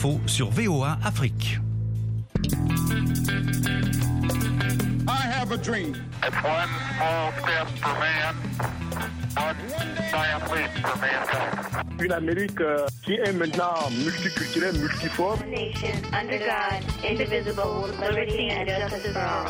l'info sur VOA Afrique. I have a dream. It's one small step for man, one giant leap for mankind. Une Amérique qui est maintenant multiculturelle, multiforme. Nation under God, indivisible, with liberty and justice for all.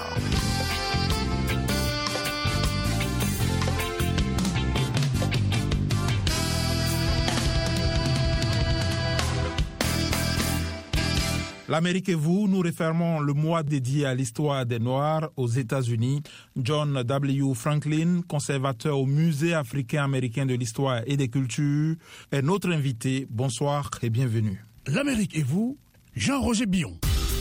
L'Amérique et vous, nous refermons le mois dédié à l'histoire des Noirs aux États-Unis. John W. Franklin, conservateur au Musée africain-américain de l'histoire et des cultures, est notre invité. Bonsoir et bienvenue. L'Amérique et vous, Jean-Roger Billon.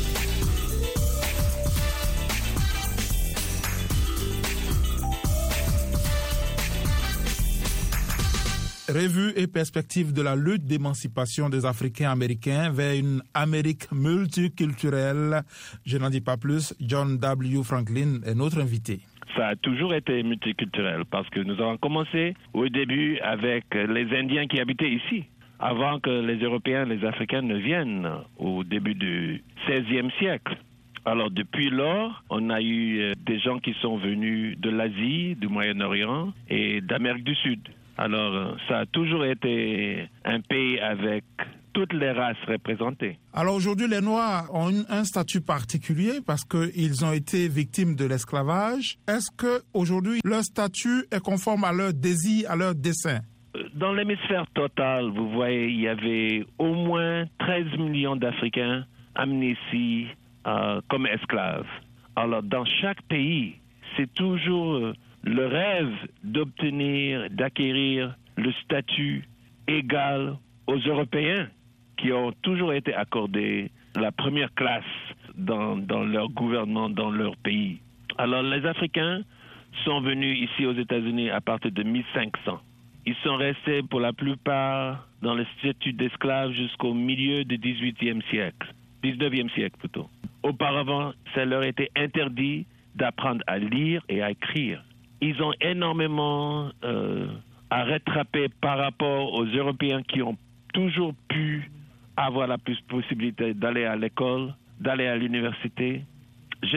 Revue et perspective de la lutte d'émancipation des Africains américains vers une Amérique multiculturelle. Je n'en dis pas plus, John W. Franklin est notre invité. Ça a toujours été multiculturel parce que nous avons commencé au début avec les Indiens qui habitaient ici, avant que les Européens, les Africains ne viennent au début du XVIe siècle. Alors depuis lors, on a eu des gens qui sont venus de l'Asie, du Moyen-Orient et d'Amérique du Sud. Alors, ça a toujours été un pays avec toutes les races représentées. Alors aujourd'hui, les Noirs ont un statut particulier parce qu'ils ont été victimes de l'esclavage. Est-ce qu'aujourd'hui, leur statut est conforme à leur désir, à leur dessein? Dans l'hémisphère total, vous voyez, il y avait au moins 13 millions d'Africains amenés ici comme esclaves. Alors, dans chaque pays, c'est toujours le rêve d'obtenir, d'acquérir le statut égal aux Européens qui ont toujours été accordés la première classe dans leur gouvernement, dans leur pays. Alors les Africains sont venus ici aux États-Unis à partir de 1500. Ils sont restés pour la plupart dans le statut d'esclaves jusqu'au milieu du 19e siècle plutôt. Auparavant, ça leur était interdit d'apprendre à lire et à écrire. Ils ont énormément à rattraper par rapport aux Européens qui ont toujours pu avoir la possibilité d'aller à l'école, d'aller à l'université. J'ai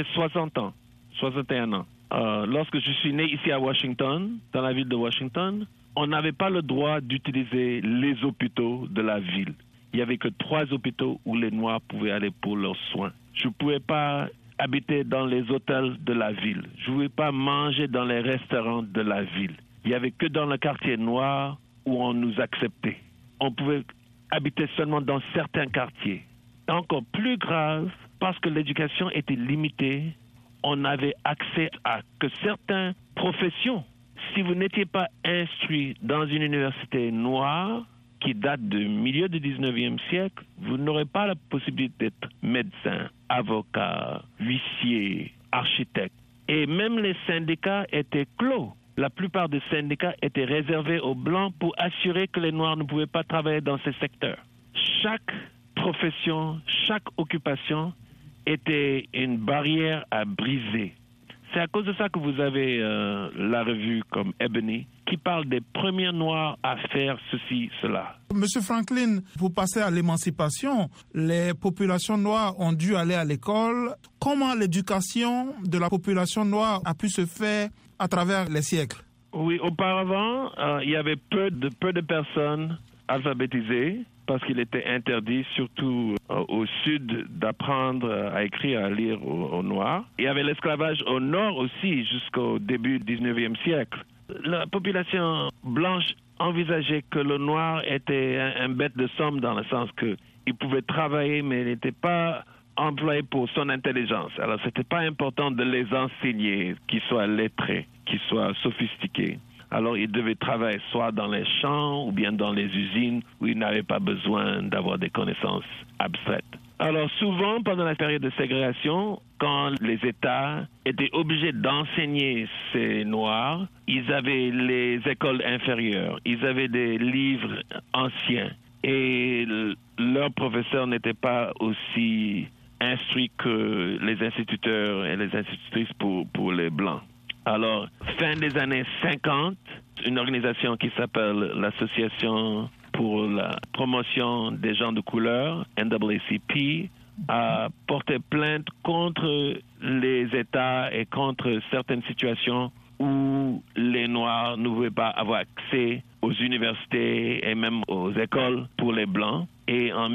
61 ans. Lorsque je suis né ici à Washington, dans la ville de Washington, on n'avait pas le droit d'utiliser les hôpitaux de la ville. Il n'y avait que 3 hôpitaux où les Noirs pouvaient aller pour leurs soins. Je ne pouvais pas habiter dans les hôtels de la ville. Je ne pouvais pas manger dans les restaurants de la ville. Il n'y avait que dans le quartier noir où on nous acceptait. On pouvait habiter seulement dans certains quartiers. Encore plus grave, parce que l'éducation était limitée, on n'avait accès à que certaines professions. Si vous n'étiez pas instruit dans une université noire, qui date du milieu du 19e siècle, vous n'aurez pas la possibilité d'être médecin, avocat, huissier, architecte. Et même les syndicats étaient clos. La plupart des syndicats étaient réservés aux Blancs pour assurer que les Noirs ne pouvaient pas travailler dans ces secteurs. Chaque profession, chaque occupation était une barrière à briser. C'est à cause de ça que vous avez la revue comme Ebony qui parle des premiers Noirs à faire ceci, cela. Monsieur Franklin, pour passer à l'émancipation, les populations noires ont dû aller à l'école. Comment l'éducation de la population noire a pu se faire à travers les siècles? Oui, auparavant, il y avait peu de personnes alphabétisées parce qu'il était interdit, surtout au sud, d'apprendre à écrire et à lire aux Noirs. Il y avait l'esclavage au nord aussi, jusqu'au début du 19e siècle. La population blanche envisageait que le Noir était un bête de somme dans le sens qu'il pouvait travailler, mais il n'était pas employé pour son intelligence. Alors, ce n'était pas important de les enseigner, qu'ils soient lettrés, qu'ils soient sophistiqués. Alors, ils devaient travailler soit dans les champs ou bien dans les usines où ils n'avaient pas besoin d'avoir des connaissances abstraites. Alors, souvent, pendant la période de ségrégation, quand les États étaient obligés d'enseigner ces Noirs, ils avaient les écoles inférieures, ils avaient des livres anciens et leurs professeurs n'étaient pas aussi instruits que les instituteurs et les institutrices pour les Blancs. Alors, fin des années 50, une organisation qui s'appelle l'Association pour la promotion des gens de couleur, NAACP, a porté plainte contre les États et contre certaines situations où les Noirs ne pouvaient pas avoir accès aux universités et même aux écoles pour les Blancs. Et en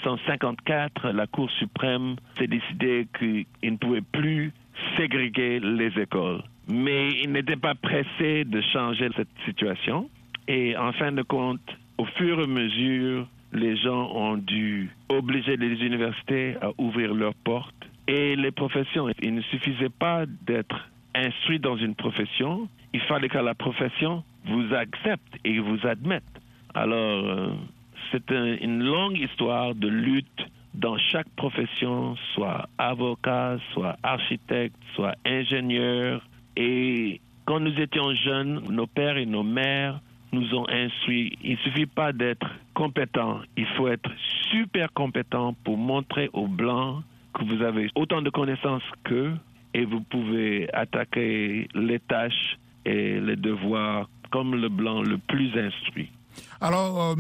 1954, la Cour suprême s'est décidée qu'il ne pouvait plus ségréguer les écoles. Mais il n'était pas pressé de changer cette situation. Et en fin de compte, au fur et à mesure, les gens ont dû obliger les universités à ouvrir leurs portes. Et les professions, il ne suffisait pas d'être instruit dans une profession, il fallait que la profession vous accepte et vous admette. Alors, c'est une longue histoire de lutte dans chaque profession, soit avocat, soit architecte, soit ingénieur. Et quand nous étions jeunes, nos pères et nos mères nous ont instruits. Il ne suffit pas d'être compétent, il faut être super compétent pour montrer aux Blancs que vous avez autant de connaissances qu'eux et vous pouvez attaquer les tâches et les devoirs comme le Blanc le plus instruit. Alors,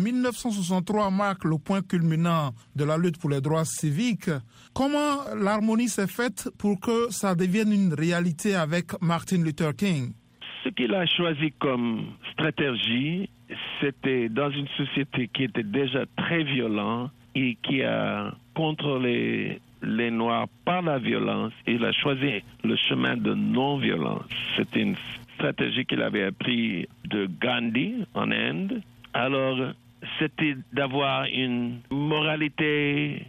1963 marque le point culminant de la lutte pour les droits civiques. Comment l'harmonie s'est faite pour que ça devienne une réalité avec Martin Luther King? Ce qu'il a choisi comme stratégie, c'était dans une société qui était déjà très violente et qui a contrôlé les Noirs par la violence. Il a choisi le chemin de non-violence. C'était une stratégie qu'il avait appris de Gandhi en Inde. Alors, c'était d'avoir une moralité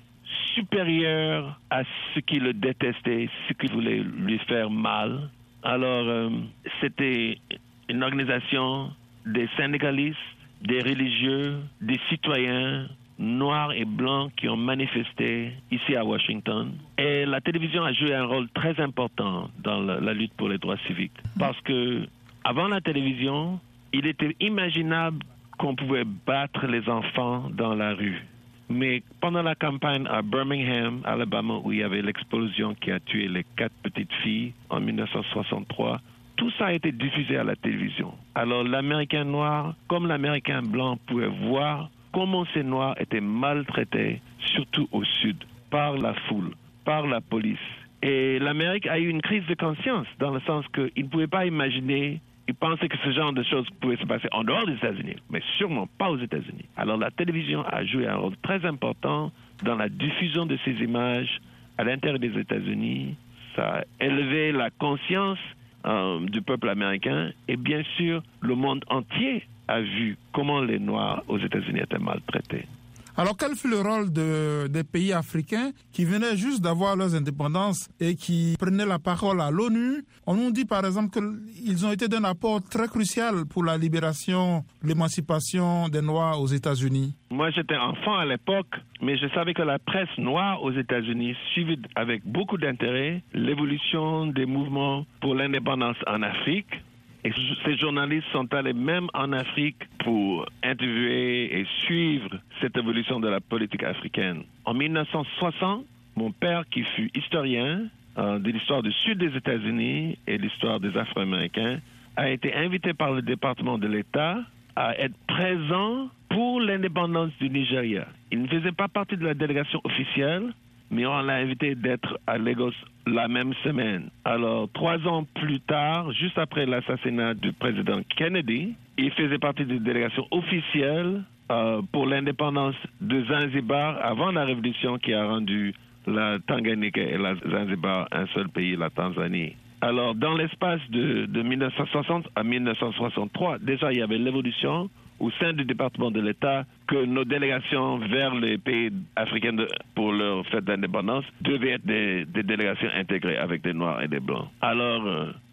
supérieure à ce qui le détestait, ce qui voulait lui faire mal. Alors, c'était une organisation des syndicalistes, des religieux, des citoyens noirs et blancs qui ont manifesté ici à Washington. Et la télévision a joué un rôle très important dans la lutte pour les droits civiques. Parce que avant la télévision, il était imaginable qu'on pouvait battre les enfants dans la rue. Mais pendant la campagne à Birmingham, Alabama, où il y avait l'explosion qui a tué les 4 petites filles en 1963, tout ça a été diffusé à la télévision. Alors l'Américain noir, comme l'Américain blanc, pouvait voir comment ces Noirs étaient maltraités, surtout au sud, par la foule, par la police. Et l'Amérique a eu une crise de conscience, dans le sens qu'il ne pouvait pas imaginer, il pensait que ce genre de choses pouvait se passer en dehors des États-Unis, mais sûrement pas aux États-Unis. Alors la télévision a joué un rôle très important dans la diffusion de ces images à l'intérieur des États-Unis. Ça a élevé la conscience du peuple américain et bien sûr, le monde entier a vu comment les Noirs aux États-Unis étaient maltraités. Alors, quel fut le rôle des pays africains qui venaient juste d'avoir leurs indépendances et qui prenaient la parole à l'ONU? On nous dit par exemple qu'ils ont été d'un apport très crucial pour la libération, l'émancipation des Noirs aux États-Unis. Moi, j'étais enfant à l'époque, mais je savais que la presse noire aux États-Unis suivait avec beaucoup d'intérêt l'évolution des mouvements pour l'indépendance en Afrique. Et ces journalistes sont allés même en Afrique pour interviewer et suivre cette évolution de la politique africaine. En 1960, mon père, qui fut historien de l'histoire du sud des États-Unis et de l'histoire des Afro-Américains, a été invité par le département de l'État à être présent pour l'indépendance du Nigeria. Il ne faisait pas partie de la délégation officielle, mais on l'a invité d'être à Lagos la même semaine. Alors, 3 ans plus tard, juste après l'assassinat du président Kennedy, il faisait partie de la délégation officielle pour l'indépendance de Zanzibar avant la révolution qui a rendu la Tanganyika et la Zanzibar un seul pays, la Tanzanie. Alors, dans l'espace de 1960 à 1963, déjà, il y avait l'évolution au sein du département de l'État que nos délégations vers les pays africains pour leur fête d'indépendance devaient être des délégations intégrées avec des Noirs et des Blancs. Alors,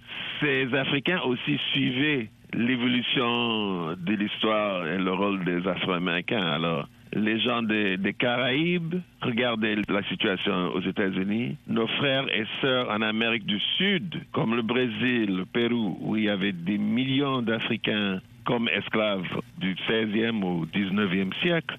ces Africains aussi suivaient l'évolution de l'histoire et le rôle des Afro-Américains. Alors, les gens des Caraïbes regardaient la situation aux États-Unis. Nos frères et sœurs en Amérique du Sud, comme le Brésil, le Pérou, où il y avait des millions d'Africains comme esclaves du 16e au 19e siècle,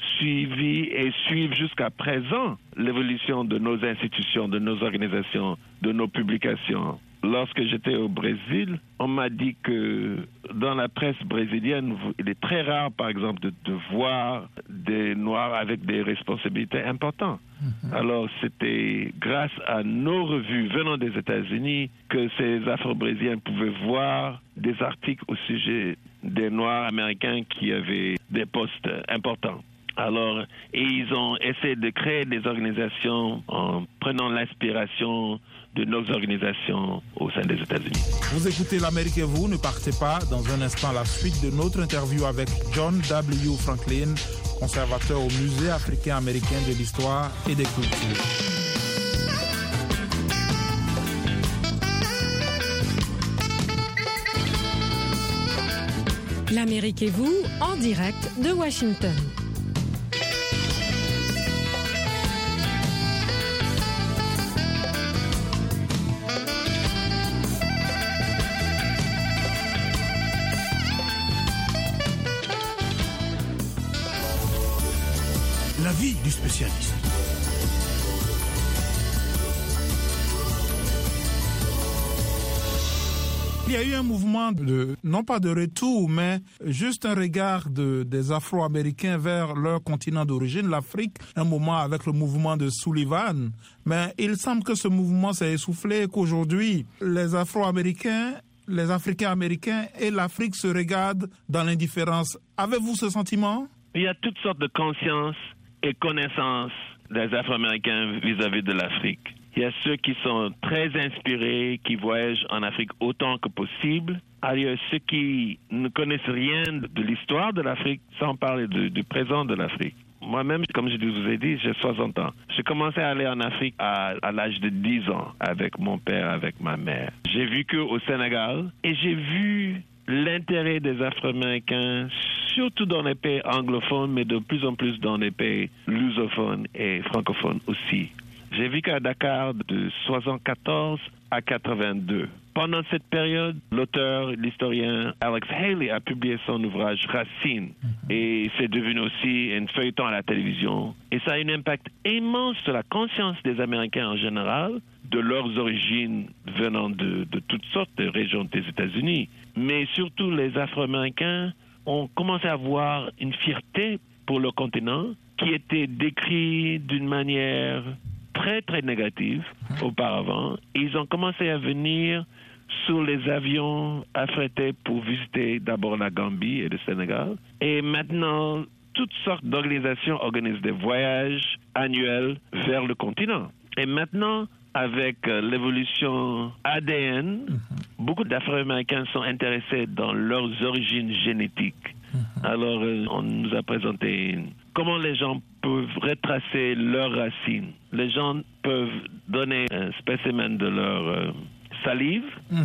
suivent jusqu'à présent l'évolution de nos institutions, de nos organisations, de nos publications. Lorsque j'étais au Brésil, on m'a dit que dans la presse brésilienne, il est très rare, par exemple, de voir des Noirs avec des responsabilités importantes. Alors, c'était grâce à nos revues venant des États-Unis que ces Afro-Brésiliens pouvaient voir des articles au sujet des Noirs américains qui avaient des postes importants. Alors, et ils ont essayé de créer des organisations en prenant l'inspiration de nos organisations au sein des États-Unis. Vous écoutez l'Amérique et vous, ne partez pas. Dans un instant, la suite de notre interview avec John W. Franklin, conservateur au Musée africain-américain de l'histoire et des cultures. L'Amérique et vous, en direct de Washington. L'avis du spécialiste. Il y a eu un mouvement non pas de retour, mais juste un regard des Afro-Américains vers leur continent d'origine, l'Afrique, un moment avec le mouvement de Sullivan. Mais il semble que ce mouvement s'est essoufflé et qu'aujourd'hui, les Afro-Américains, les Africains-Américains et l'Afrique se regardent dans l'indifférence. Avez-vous ce sentiment? Il y a toutes sortes de conscience et connaissance des Afro-Américains vis-à-vis de l'Afrique. Il y a ceux qui sont très inspirés, qui voyagent en Afrique autant que possible. Il y a ceux qui ne connaissent rien de l'histoire de l'Afrique, sans parler du présent de l'Afrique. Moi-même, comme je vous ai dit, j'ai 60 ans. J'ai commencé à aller en Afrique à l'âge de 10 ans avec mon père, avec ma mère. J'ai vécu au Sénégal et j'ai vu l'intérêt des Afro-Américains, surtout dans les pays anglophones, mais de plus en plus dans les pays lusophones et francophones aussi. J'ai vécu à Dakar de 1974 à 82. Pendant cette période, l'auteur, l'historien Alex Haley a publié son ouvrage Racines. Et c'est devenu aussi un feuilleton à la télévision. Et ça a un impact immense sur la conscience des Américains en général, de leurs origines venant de toutes sortes de régions des États-Unis. Mais surtout, les Afro-Américains ont commencé à avoir une fierté pour le continent qui était décrit d'une manière très, très négative auparavant. Ils ont commencé à venir sur les avions affrétés pour visiter d'abord la Gambie et le Sénégal. Et maintenant, toutes sortes d'organisations organisent des voyages annuels vers le continent. Et maintenant, avec l'évolution ADN, beaucoup d'Afro-Américains sont intéressés dans leurs origines génétiques. Alors, on nous a présenté comment les gens peuvent retracer leurs racines. Les gens peuvent donner un spécimen de leur salive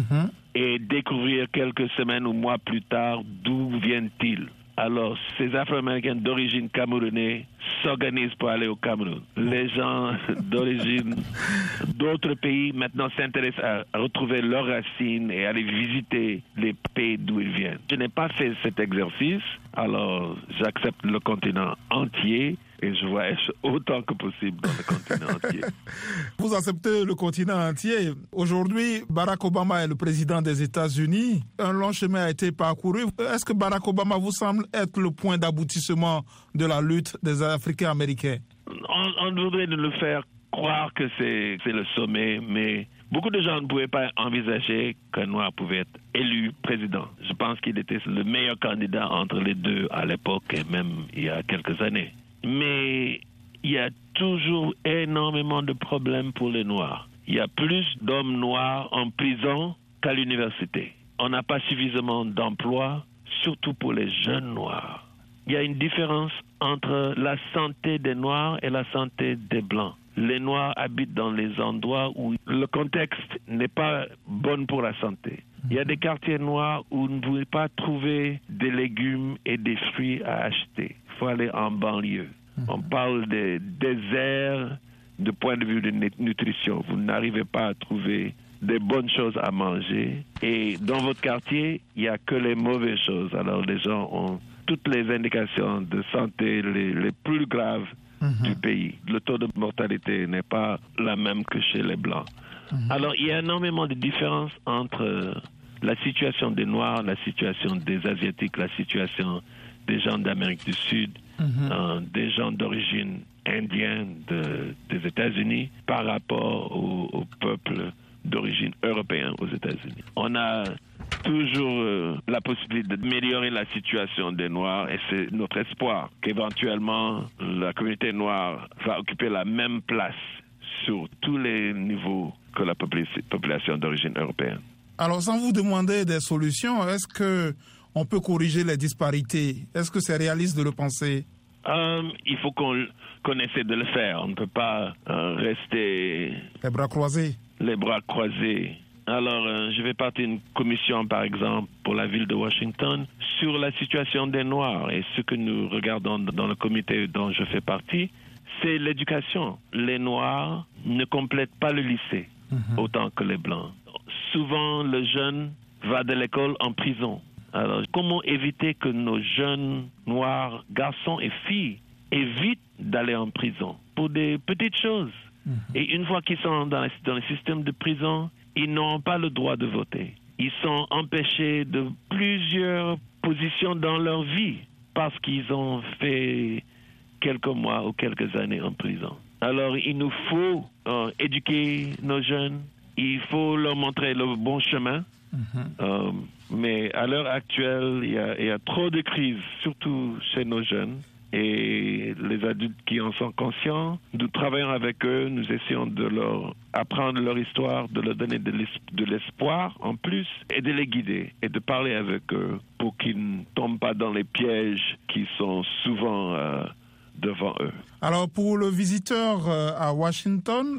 et découvrir quelques semaines ou mois plus tard d'où viennent-ils. Alors, ces Afro-Américains d'origine camerounaise s'organisent pour aller au Cameroun. Les gens d'origine d'autres pays maintenant s'intéressent à retrouver leurs racines et aller visiter les pays d'où ils viennent. Je n'ai pas fait cet exercice, alors j'accepte le continent entier et je voyage autant que possible dans le continent entier. Vous acceptez le continent entier. Aujourd'hui, Barack Obama est le président des États-Unis. Un long chemin a été parcouru. Est-ce que Barack Obama vous semble être le point d'aboutissement de la lutte des Africains-Américains? On voudrait nous le faire croire que c'est le sommet, mais beaucoup de gens ne pouvaient pas envisager qu'un Noir pouvait être élu président. Je pense qu'il était le meilleur candidat entre les deux à l'époque et même il y a quelques années. Mais il y a toujours énormément de problèmes pour les Noirs. Il y a plus d'hommes noirs en prison qu'à l'université. On n'a pas suffisamment d'emplois, surtout pour les jeunes Noirs. Il y a une différence entre la santé des Noirs et la santé des Blancs. Les Noirs habitent dans les endroits où le contexte n'est pas bon pour la santé. Il y a des quartiers noirs où vous ne pouvez pas trouver des légumes et des fruits à acheter. Il faut aller en banlieue. On parle des déserts de point de vue de nutrition. Vous n'arrivez pas à trouver des bonnes choses à manger. Et dans votre quartier, il n'y a que les mauvaises choses. Alors les gens ont toutes les indications de santé les plus graves du pays. Le taux de mortalité n'est pas la même que chez les Blancs. Alors il y a énormément de différences entre la situation des Noirs, la situation des Asiatiques, la situation des gens d'Amérique du Sud, des gens d'origine indienne des États-Unis par rapport au peuple d'origine européenne aux États-Unis. On a toujours la possibilité d'améliorer la situation des Noirs et c'est notre espoir qu'éventuellement la communauté noire va occuper la même place sur tous les niveaux que la population d'origine européenne. Alors, sans vous demander des solutions, est-ce qu'on peut corriger les disparités? Est-ce que c'est réaliste de le penser? Il faut qu'on essaie de le faire. On ne peut pas rester... Les bras croisés. Les bras croisés. Alors, je vais partir d'une commission, par exemple, pour la ville de Washington, sur la situation des Noirs. Et ce que nous regardons dans le comité dont je fais partie, c'est l'éducation. Les Noirs ne complètent pas le lycée autant que les Blancs. Souvent, le jeune va de l'école en prison. Alors, comment éviter que nos jeunes Noirs, garçons et filles, évitent d'aller en prison pour des petites choses? Et une fois qu'ils sont dans le système de prison, ils n'ont pas le droit de voter. Ils sont empêchés de plusieurs positions dans leur vie parce qu'ils ont fait quelques mois ou quelques années en prison. Alors, il nous faut éduquer nos jeunes. Il faut leur montrer le bon chemin. Mais à l'heure actuelle, il y a trop de crises, surtout chez nos jeunes. Et les adultes qui en sont conscients, nous travaillons avec eux, nous essayons de leur apprendre leur histoire, de leur donner de l'espoir en plus, et de les guider, et de parler avec eux pour qu'ils ne tombent pas dans les pièges qui sont souvent devant eux. Alors, pour le visiteur à Washington,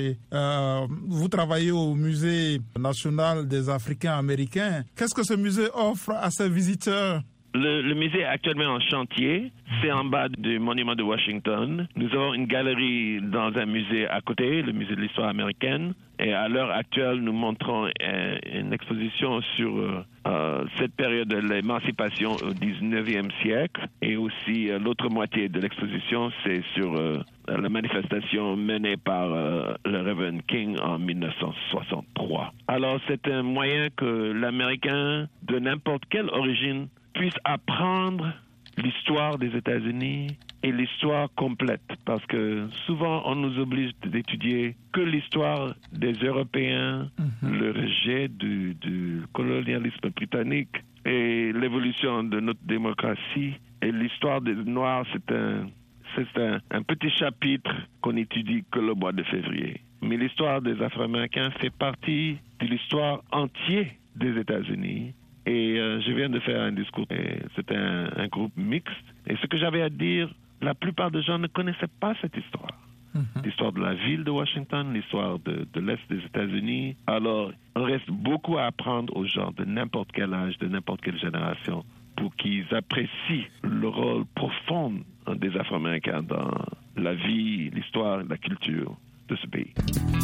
vous travaillez au Musée national des Africains américains. Qu'est-ce que ce musée offre à ses visiteurs? Le musée est actuellement en chantier. C'est en bas du monument de Washington. Nous avons une galerie dans un musée à côté, le musée de l'histoire américaine. Et à l'heure actuelle, nous montrons une exposition sur cette période de l'émancipation au 19e siècle. Et aussi, l'autre moitié de l'exposition, c'est sur la manifestation menée par le Reverend King en 1963. Alors, c'est un moyen que l'Américain de n'importe quelle origine puisse apprendre l'histoire des États-Unis et l'histoire complète, parce que souvent on nous oblige d'étudier que l'histoire des Européens, le rejet du colonialisme britannique et l'évolution de notre démocratie. Et l'histoire des Noirs, c'est un petit chapitre qu'on étudie que le mois de février. Mais l'histoire des Afro-Américains fait partie de l'histoire entière des États-Unis. Et je viens de faire un discours, c'était un groupe mixte. Et ce que j'avais à dire, la plupart des gens ne connaissaient pas cette histoire. L'histoire de la ville de Washington, l'histoire de l'Est des États-Unis. Alors, il reste beaucoup à apprendre aux gens de n'importe quel âge, de n'importe quelle génération, pour qu'ils apprécient le rôle profond des Afro-Américains dans la vie, l'histoire et la culture de ce pays.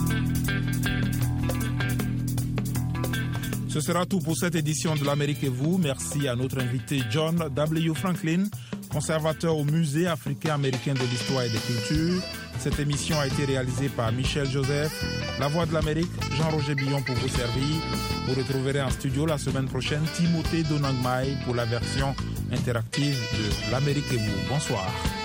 Ce sera tout pour cette édition de l'Amérique et vous. Merci à notre invité John W. Franklin, conservateur au Musée africain-américain de l'histoire et des cultures. Cette émission a été réalisée par Michel Joseph. La Voix de l'Amérique, Jean-Roger Billon pour vous servir. Vous retrouverez en studio la semaine prochaine Timothée Donangmai pour la version interactive de l'Amérique et vous. Bonsoir.